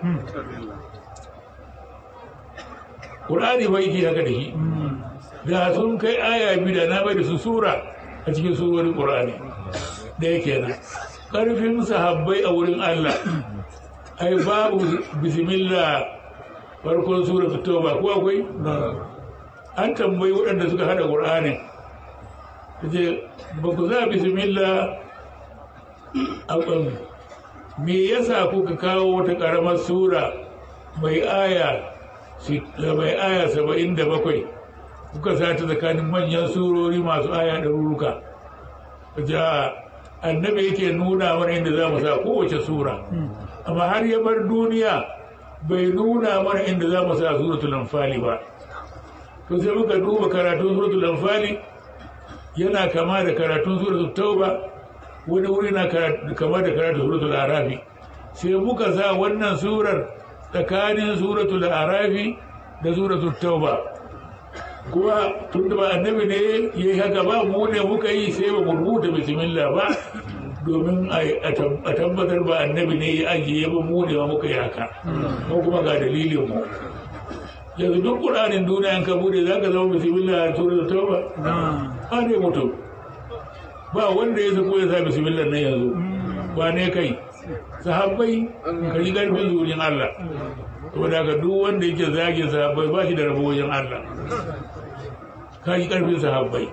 kurani bai ke haka da shi da sun kai aya biyu da na mai da su sura a cikin surori kurani da yake nan karfin sahabbai a wurin Allah ai babu bismillah farkon sura tauba ko akwai an tambayi waɗanda suka hada qur'ani kace ba ku za bismillah a kan me yasa kuka kawo wata karamar sura mai aya mai aya saba'in da bakwai kuka sa ta tsakanin manyan surori masu aya ɗaruruka kace annabi yake nuna mana inda za mu sa kowace sura amma har ya bar duniya bai nuna mana inda za mu sa suratul anfali ba to sai muka duba karatun suratul anfali yana kama da karatun suratul tauba wani wuri na kama da karatun suratul arafi sai muka sa wannan surar tsakanin suratul arafi da suratul tauba kuma tun da ba annabi ne ya yi haka ba mu ne muka yi sai ba mu rubuta bismillah ba domin a tabbatar ba annabi ne ya ajiye ba mu ne ba muka yi haka ko kuma ga dalilin mu yanzu duk ƙuranin duniya ka bude za ka zama bismillah a tura da tauba ba ne mutum ba wanda ya sako ya sa bismillah nan yanzu ba ne kai sahabbai ka yi ƙarfin zurin Allah saboda ka duk wanda yake zagin sahabbai ba shi da rabo wajen Allah ka yi ƙarfin sahabbai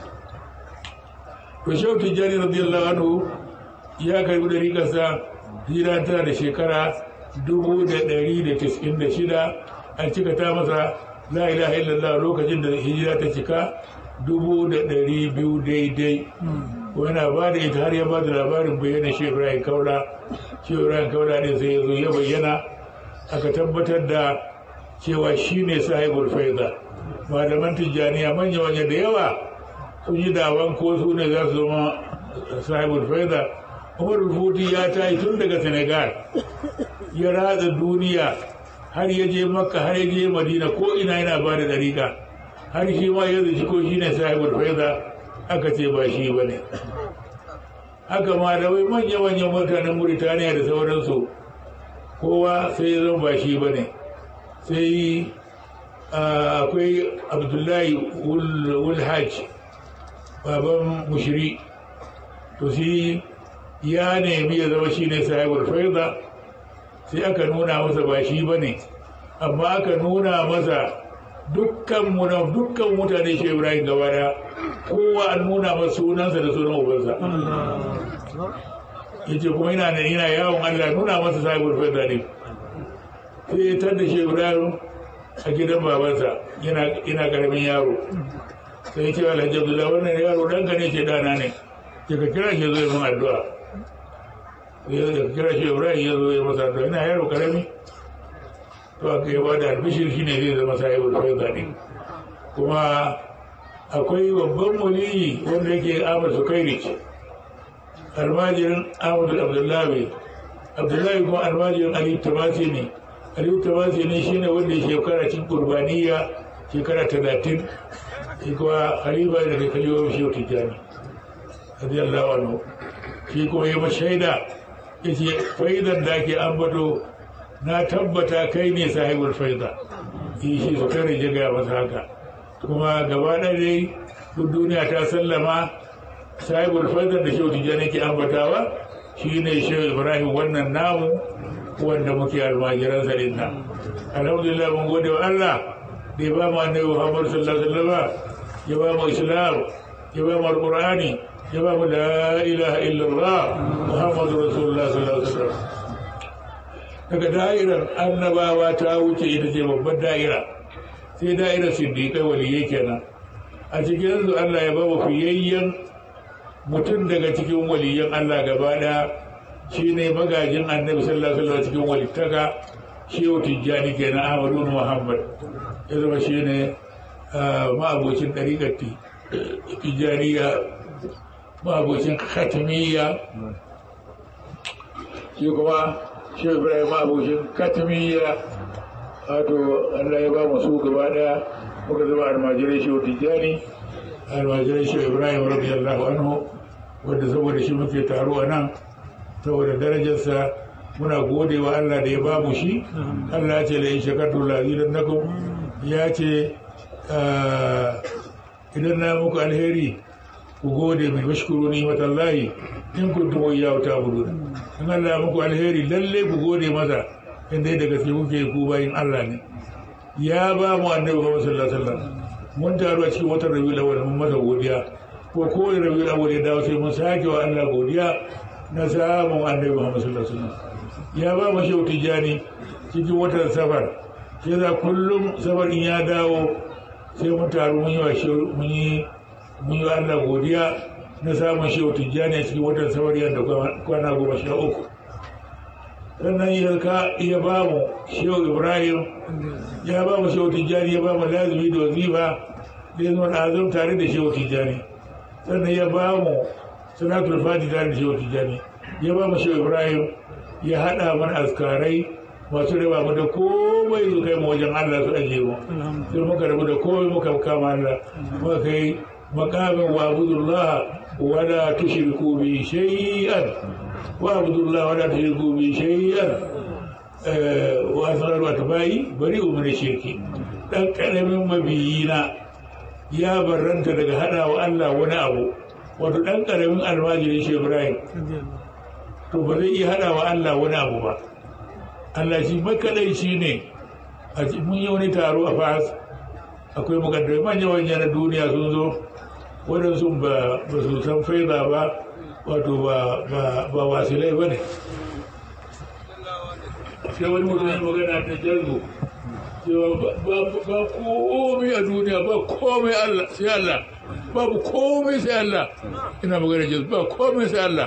to shehu tijjani radiyallahu anhu ya karbi da rigarsa hira tana da shekara dubu da ɗari da tis'in da shida an cika ta masa la ilaha illallah lokacin da hijira ta cika dubu da ɗari biyu daidai wana ba da ita har ya ba da labarin bayyana shi ibrahim kaula shi ibrahim kaula ne sai ya zo ya bayyana aka tabbatar da cewa shi ne sahibul faida malaman tijjaniya manya-manya da yawa sun yi dawan ko su ne za su zama sahibul faida umar rufuti ya tayi tun daga senegal ya ratsa duniya har ya je makka har ya je madina ko ina yana ba da dariƙa har shi ma ya zaci ko shi ne sahibul faida aka ce ba shi ba ne haka ma da wai manya-manyan mutanen Mauritaniya da sauransu kowa sai ya zama ba shi ba ne sai akwai abdullahi wulhaj baban mushiri to shi ya nemi ya zama shi ne sahibul faida sai aka nuna masa ba shi ba ne amma aka nuna masa dukkan dukkan mutane shi ibrahim gaba da kowa an nuna masa sunansa da sunan ubansa ya ce kuma ina ina yawon allah nuna masa sahibul faida ne sai ya tar da shi ibrahim a gidan babansa yana karamin yaro sai ya ce alhaji abdullahi wannan yaro ɗanka ne ce dana ne ya ka kira shi zai mun addu'a ya kira shi ibrahim ya zo ya masa addu'a ina yaro karami to aka yi ba da albishir shi ne zai zama sahibul faida ne kuma akwai babban waliyi wanda yake ahmad sukairich almajirin ahmad abdullahi abdullahi kuma almajirin ali tamasi ne ali tamasi ne shine wanda ya shekara cikin kurbaniya shekara talatin shi kuma halifa da kai kaliwa shi tijjani radiyallahu anhu shi kuma yi mashaida ya ce faidar da ke ambato na tabbata kai ne sahibul faida yi shi su kare jiga masa haka kuma gaba ɗaya dai duk duniya ta sallama sahibul faida da shi tijjani ke ambatawa shi ne shi ibrahim wannan namu wanda muke almajiransa din nan alhamdulillah mun gode wa Allah da ya ba mu annabi Muhammad sallallahu alaihi wasallam ya ba mu islam ya ba mu alqur'ani ya ba mu la ilaha illallah muhammadu rasulullah sallallahu alaihi wasallam daga da'irar annabawa ta wuce ita ce babbar da'ira sai da'irar siddiqai waliyai kenan a cikin su Allah ya ba mu fiyayyen mutum daga cikin waliyan Allah gaba daya shine magajin annabi sallallahu alaihi wasallam cikin walittaka shehu tijjani kenan ahmadu muhammad ya zama shine ma'abocin ɗariƙar tijjaniya ma'abocin khatimiyya shi kuma shi ibrahim abokin katmiya wato Allah ya ba mu su gaba daya muka zama almajirai shi tijjani almajirai shi ibrahim radiyallahu anhu wanda saboda shi muke taro a nan saboda darajarsa muna gode wa Allah da ya ba mu shi Allah ya ce la in shakartum la azidannakum ya ce idan na muku alheri ku gode mai bashkuru ni matallahi in kuntum iyyahu ta'budun in Allah muku alheri lalle ku gode masa inda da gaske kuke ku bayin Allah ne ya ba mu annabi Muhammad sallallahu alaihi wasallam mun taru a cikin watan Rabiul Awwal mun masa godiya ko ko Rabiul Awwal ya dawo sai mun sake wa Allah godiya na samun annabi Muhammad sallallahu alaihi wasallam ya ba mu shehu tijani cikin watan safar sai za kullum safar in ya dawo sai mun taru mun yi wa shehu mun yi mun yi Allah godiya na samun shehu tijjani a cikin watan samariya da kwana goma sha uku sannan ya ba mu shehu ibrahim ya ba mu shehu tijjani ya ba mu lazimi da wazifa da ya zama azum tare da shehu tijjani sannan ya ba mu sanatul fati tare da shehu tijjani ya ba mu shehu ibrahim ya haɗa mana askarai masu raba mu da komai su kai mu wajen Allah su ajiye mu sai muka rabu da komai muka kama Allah muka kai makamin wa abudullah wala tushriku bi shay'an wa abudullah wala tushriku bi shay'an wa asrar wa tabai bari umar shirki dan karamin mabiyina ya barranta daga hada wa Allah wani abu wato dan karamin almajiri shi Ibrahim to ba zai iya hada wa Allah wani abu ba Allah shi makadai shi ne a mun yi wani taro a fas akwai mukaddai manya-manya na duniya sun zo waɗansu ba su san faida ba wato ba wasilai ba ne sai wani mutum ya magana ta jargo cewa ba komai a duniya ba komai Allah sai Allah babu komai sai Allah ina magana jargo ba komai sai Allah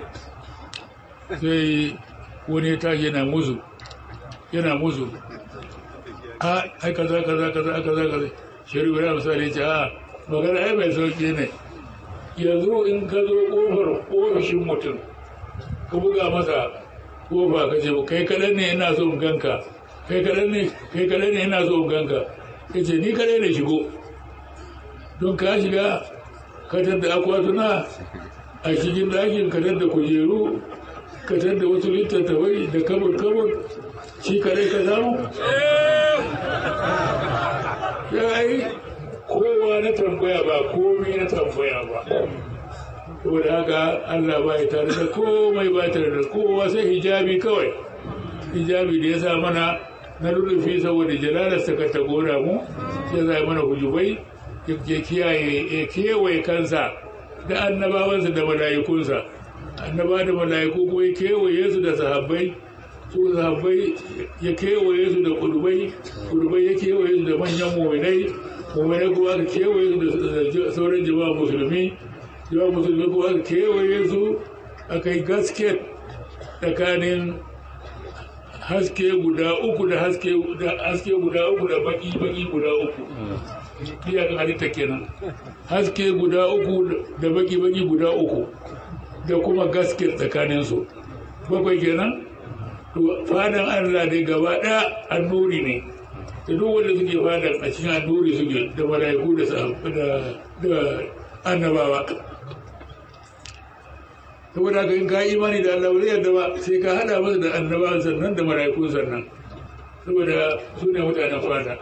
sai wani ya tashi yana musu yana musu a ai kaza kaza kaza kaza kaza shari'a ya misali ce a magana ai mai sauki ne yanzu in ka zo kofar ofishin mutum ka buga masa kofa ka ce kai kaɗan ne ina so in ganka kai kaɗan ne kai kaɗan ne ina so in ganka ka ce ni kaɗai ne shigo don ka shiga ka tadda akwatuna a cikin ɗakin ka tadda kujeru ka tadda wasu littattafai da kabur kabur shi kaɗai ka samu ya yi kowa na tambaya ba komai na tambaya ba saboda haka Allah ba ya tare da komai ba tare da kowa sai hijabi kawai hijabi da ya sa mana na rurrufi saboda jalalarsa ka ta gora mu sai za mana hujubai ya kiyaye ya kewaye kansa da annabawansa da mala'ikunsa annaba da mala'iku ko ya kewaye su da sahabbai su sahabbai ya kewaye su da kudubai kudubai ya kewaye su da manyan mu'minai mu'minai kuma aka kewaye su da sauran jama'a musulmi jama'a musulmi kuma aka kewaye su aka yi gasket tsakanin haske guda uku da haske haske guda uku da baki baki guda uku iyakan halitta kenan haske guda uku da baki baki guda uku da kuma gasket tsakaninsu bakwai kenan fadan Allah dai gaba ɗaya annuri ne da duk wanda suke fadan a cikin annuri suke da mala'iku da annabawa saboda haka in ka yi imani da Allah zai yadda ba sai ka hada masa da annabawa sannan da mala'iku sannan saboda su ne mutanen fada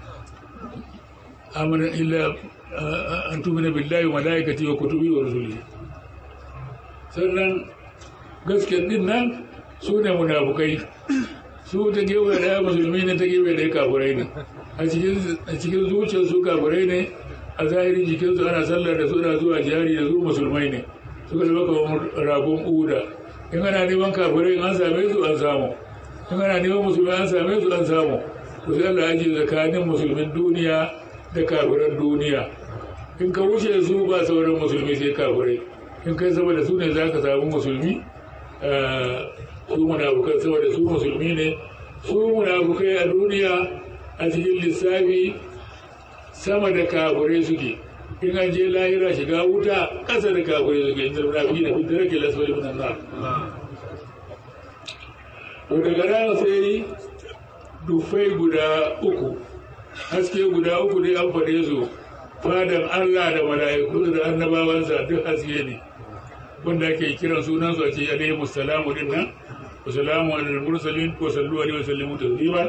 amana illa an tumina billahi wa malaikati wa kutubi wa rusuli sannan gaskiyar din nan su ne munafukai su ta gewe da musulmi ne ta gewe da kafirai ne a cikin zuciyar su kafirai ne a zahirin jikinsu ana sallar da suna zuwa jihari da su musulmai ne suka zama kamar ragon uda in ana neman kafirai an same su an samu in ana neman musulmi an same su an samu to sai Allah ya ji tsakanin musulmin duniya da kafiran duniya in ka wuce su ba sauran musulmi sai kafirai in kai saboda su ne za ka samu musulmi su munafukai saboda su musulmi ne su munafukai a duniya a cikin lissafi sama da kafirai suke in an je lahira shiga wuta ƙasa da kafirai suke inda munafi da fitar rage laswari min Allah to daga rana sai dufai guda uku haske guda uku dai an faɗe su fadan Allah da mala'iku da annabawansa duk haske ne wanda ake kiran sunan su a ce alaihi musallamu din nan wasalamu alal mursalin wa sallu alaihi wa sallimu taslima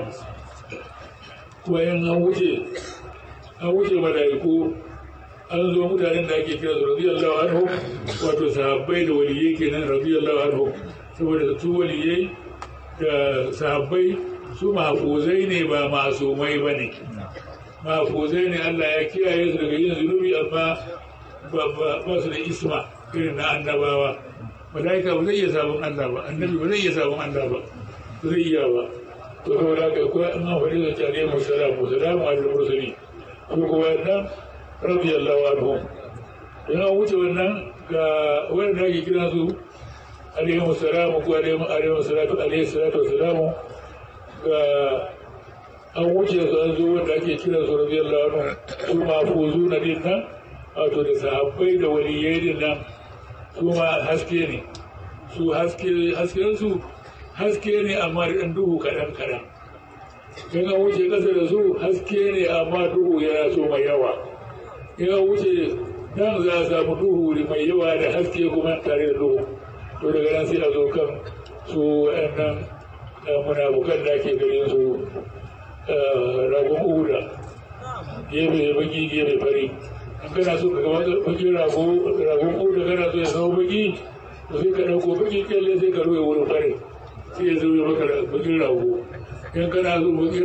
wayan an wuce an wuce mala'iku an zo mutanen da ake kira su radiyallahu anhu wato sahabbai da waliyai kenan radiyallahu anhu saboda su waliyai da sahabbai su mahfuzai ne ba masumai ba ne mahfuzai ne Allah ya kiyaye su daga yin zunubi amma ba su da isma irin na annabawa malaika ba zai iya sabon Allah ba annabi ba zai iya sabon Allah ba ba zai iya ba to saboda haka ko an faɗi da tare mu salamu salamu alal mursali ko kuma wannan radiyallahu anhu yana wuce wannan ga wanda ake kira su alaihi salamu ko alaihi salatu alaihi salatu wassalamu ga an wuce su an zo wanda ake kira su radiyallahu anhu su mafuzu na din nan wato da sahabbai da waliyai din nan su ma haske ne su haske hasken su haske ne amma da ɗan duhu kaɗan kaɗan in an wuce ƙasa da su haske ne amma duhu yana so mai yawa in an wuce nan za a samu duhu mai yawa da haske kuma tare da duhu to daga nan sai a zo kan su waɗannan munafukan da ake ganin su ragon uda gefe baki gefe fari in kana so ka gaba baki ragon uda kana so ya zama baki to sai ka ɗauko baki kyalle sai ka ruwe wurin fari sai ya zama maka bakin rago in kana so bakin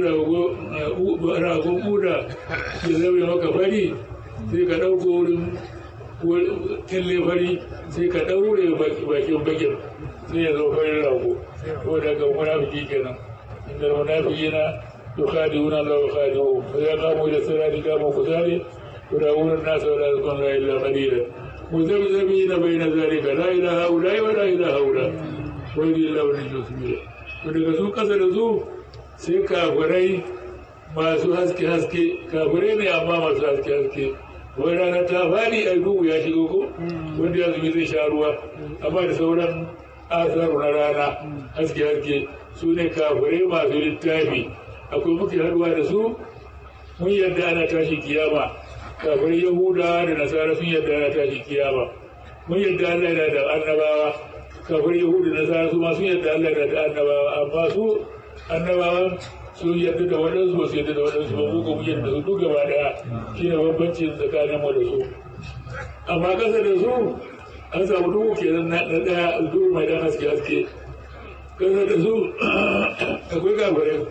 ragon uda ya zama maka fari sai ka ɗauko wurin kyalle fari sai ka ɗaure bakin bakin sai ya zo farin rago ko daga munafiki kenan inda munafiki na yukhadi'un Allah wa khadi'uhum fa ya qamu ila sirati qamu kusari yurawun an-nas wa la yadhkuruna illa qalila muzabzabina bayna dhalika la ilaha illa wa la ilaha illa wa illahu al-jannah to daga su kasa da su sai kafirai masu haske haske kafirai ne amma masu haske haske wai rana ta faɗi a duhu ya shigo ko wanda ya zubi zai sha ruwa amma da sauran asaru na rana haske haske su ne kafirai masu littafi akwai muke haduwa da su mun yadda ana tashi kiyama kafirai yahuda da nasara sun yadda ana tashi kiyama mun yadda Allah yana da annabawa kafirai yahuda da nasara su ma sun yadda Allah yana da annabawa amma su annabawan sun yadda da waɗansu ba su yadda da waɗansu ba mu kuma yadda su duk gaba ɗaya shi ne bambancin tsakanin mu da su amma ƙasa da su an samu duhu kenan na ɗaya duhu mai ɗan haske haske ƙasa da su akwai gabarai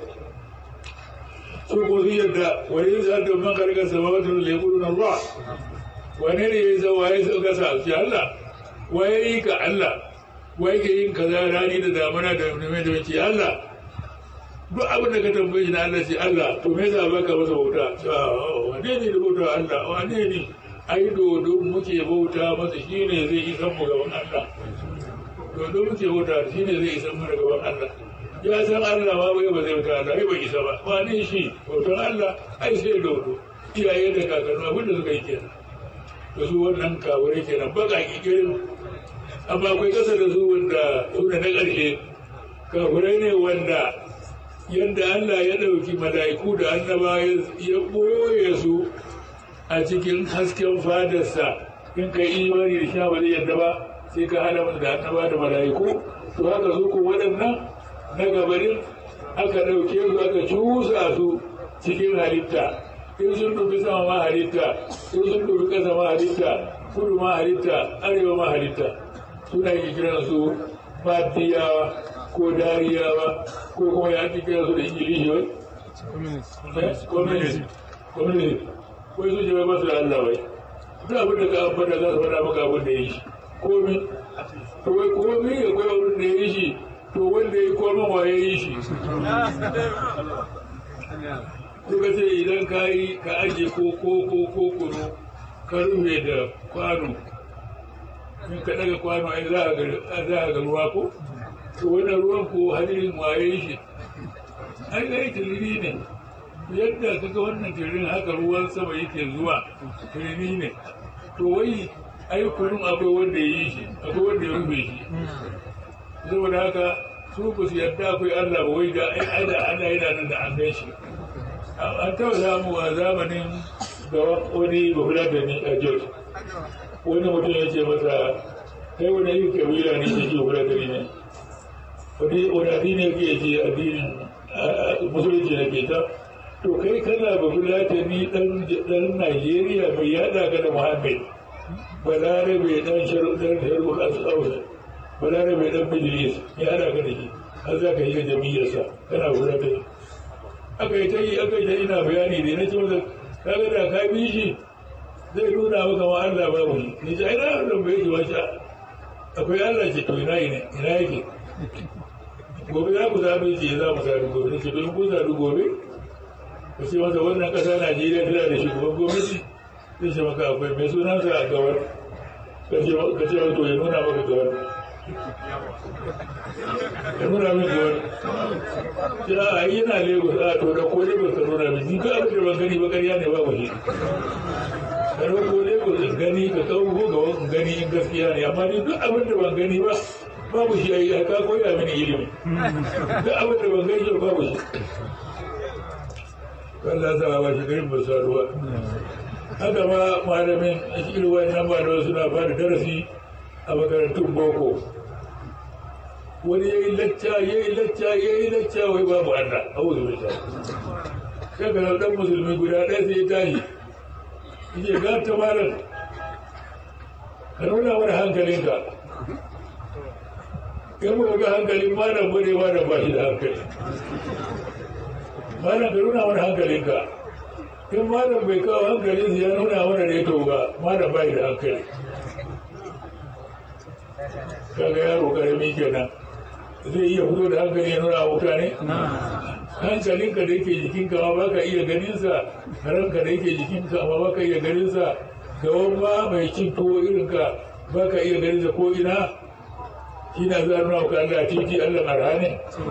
su ko su yadda wani yin sa'ad da man karkar sama wata da lekuru na ruwa wane ne ya yi zama ya yi ƙasa su Allah waye yi ka Allah waye ke yin kaza rani da damana da mai da mace Allah duk abin da ka tambaye shi na Allah ce Allah to me yasa baka masa bauta wane ne da bauta Allah wane ne ai dodo muke bauta masa shine zai isan mu gaban Allah dodo muke bauta shine zai isan mu gaban Allah ya san Allah ma bai ba zai bauta Allah ai bai isa ba wane shi bautar Allah ai sai dodo iyaye da kakanni abin da suka yi kenan da su wannan kawure kenan baka kikirin amma akwai kasa da su wanda su da na ƙarshe kafurai ne wanda yadda Allah ya ɗauki mala'iku da annaba ya ɓoye su a cikin hasken fadarsa in ka yi imani da sha ba zai yadda ba sai ka hada masa da annaba da mala'iku to haka su ko waɗannan na gabanin aka ɗauke su aka cusa su cikin halitta in sun dubi sama ma halitta in sun dubi ƙasa ma halitta kudu ma halitta arewa ma halitta suna yi kiran su fatiyawa ko dariyawa ko kuma ya ake kiran su da ingilishi wai communist communist wai su ce wai masu da Allah wai duk abin da ka ambata za su faɗa maka abin da ya yi shi komi to wai komi akwai abin da ya yi shi to wanda ya yi komin wa ya yi shi suka ce idan ka yi ka aje ko ko ko ko kunu ka rufe da kwano in ka daga kwano ai za a ga ruwa ko to wannan ruwan ko hadirin waye shi ai dai tiliri ne yadda kaga wannan tilirin haka ruwan sama yake zuwa tiliri ne to wai ai kunun akwai wanda ya yi shi akwai wanda ya rufe shi saboda haka su ba su yarda akwai Allah ba wai da ai da Allah yana nan da an gan shi an taɓa samu a zamanin ga wani bahula da ni a Jos wani mutum ya ce masa kai wani yin kabila ne ya ce bahula da ni ne wani addini ke ce addinin musulunci na ke ta to kai kana bahula da ni ɗan Najeriya mai yada ka da Muhammad balarabe ɗan sharuɗar sharuɗar al'ausa balarabe ɗan majalis ya yada ka da shi har za ka yi jami'arsa kana bahula da ni aka yi ta yi aka yi ta ina bayani da na ce masa kaga da ka bi shi zai nuna maka ma Allah babu shi ni ce ai na Allah bai yi wata akwai Allah ce to ina ne ina yake gobe za ku zaɓe ce za mu sadu gobe ne ce don ku sadu gobe ku ce masa wannan ƙasa Najeriya tana da shugaban gwamnati zai ce maka akwai mai sunansa a gawar ka ce to ya nuna maka gawar ya nuna min gawar ya a yi yana Lagos a to da ko Lagos ka nuna min ni ka abin da ban gani ba ƙarya ne babu shi ka ko Lagos in gani ka kawo ga wani gani in gaskiya ne amma ni duk abin da ban gani ba babu shi a yi ka koya mini ilimi duk abin da ban gani babu shi Allah sa ba shi garin ba sa ruwa haka ma malamin a cikin wannan malamin suna ba da darasi a makarantun boko wani ya yi lacca ya yi lacca ya yi lacca wai babu Allah a wuzu mai ta shaka na ɗan musulmi guda ɗaya sai ya tashi ya ga ta malar ka nuna wani hankalinka in muka ga hankalin malam bude malam ba shi da hankali malam ka nuna wani hankalinka in malam bai kawo hankalin ya nuna wani da ya toga malam ba shi da hankali kaga yaro karami kenan zai iya fito da hankali ya nuna mutane hankalinka da yake jikinka ma baka iya ganinsa ranka da yake jikinka ma baka iya ganinsa gawan ma mai cin tuwo irinka baka iya ganinsa ko ina ina za nuna maka Allah a titi Allah marha ne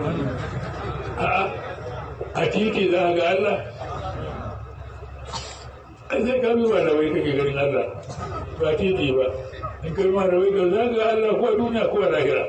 a titi za ga Allah an sai ka bi ba da wai kake ganin Allah ba titi ba in kai ma da wai ka za ga Allah ko a duniya ko a lahira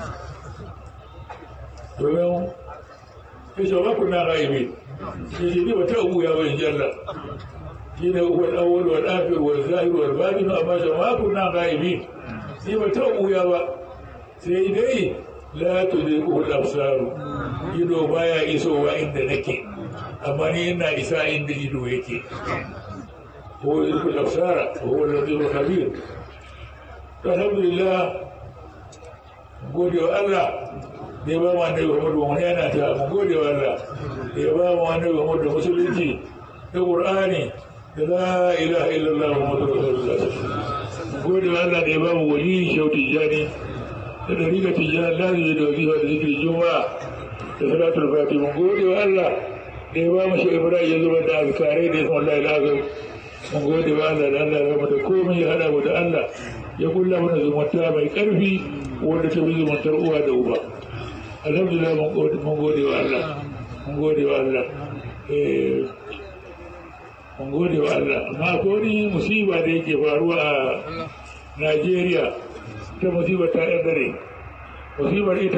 domin ya ce ba kuna raibe shi ce ni ba ta ubu ya bai jalla shi ne wal awwal wal akhir wal zahir wal batin amma ce ma kuna raibe ni ba ta ubu ya ba sai dai la tudriku al absar ido baya isowa inda nake amma ni ina isa inda ido yake ko yudriku al absar huwa al latif al khabir alhamdulillah gode wa Allah da ya ba mu annabi Muhammad wani yana ta mu gode wa Allah da ya ba mu annabi Muhammad musulunci da Qur'ani da la ilaha illallah Muhammadur rasulullah mu gode wa Allah da ya ba mu wali shauti jani da dariƙa tijani lazimi da wazifa da zikirin juma'a da salatul fati mu gode wa Allah da ya ba mu shi Ibrahim ya zuba da azkarai da ismu Allah al-azam mu gode wa Allah da Allah ya mu da komai ya hada mu da Allah ya kulla mana zumunta mai karfi wanda ta bi zumuntar uwa da uba alhamdulillah mun gode wa Allah mun gode wa Allah mun gode wa Allah amma ko ni musiba da yake faruwa a Najeriya ta musiba ta ɗan dare musibar ita